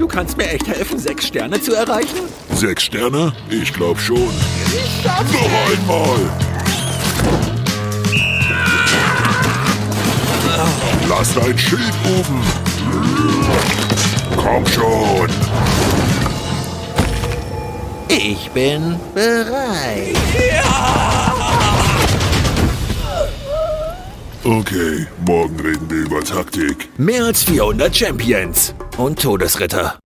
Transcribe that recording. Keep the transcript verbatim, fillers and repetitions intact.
Du kannst mir echt helfen, sechs Sterne zu erreichen? Sechs Sterne? Ich glaub schon. Ich schaff's. Noch einmal. Lass dein Schild oben. Komm schon. Ich bin bereit. Okay, morgen reden wir über Taktik. Mehr als vierhundert Champions und Todesritter.